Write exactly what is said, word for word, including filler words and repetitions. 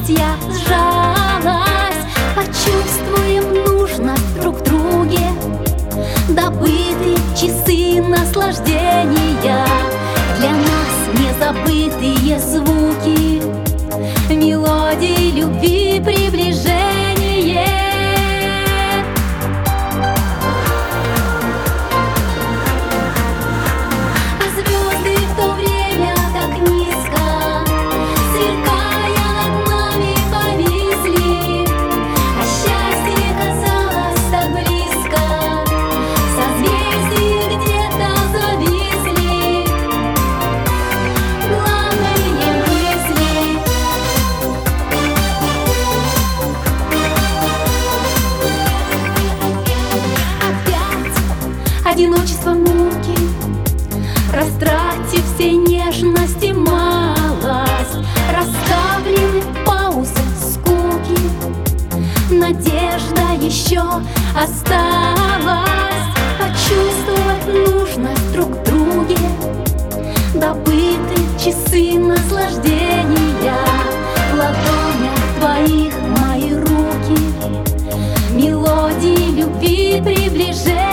чуть я сжалась. Почувствуем нужность друг в друге, добыты часы наслаждения, для нас незабытые звуки, мелодии любви, приближение. А звезды в то время так низко, сверкая над нами, повисли, а счастье казалось так близко, созвездия где-то зависли, главные мысли. Опять одиночество, муки, растратив все нежности, малость, расставлены паузы, скуки, надежда еще осталась. Почувствовать нужность друг в друге, добыты часы наслаждения, в ладонях твоих мои руки, мелодии любви, приближения.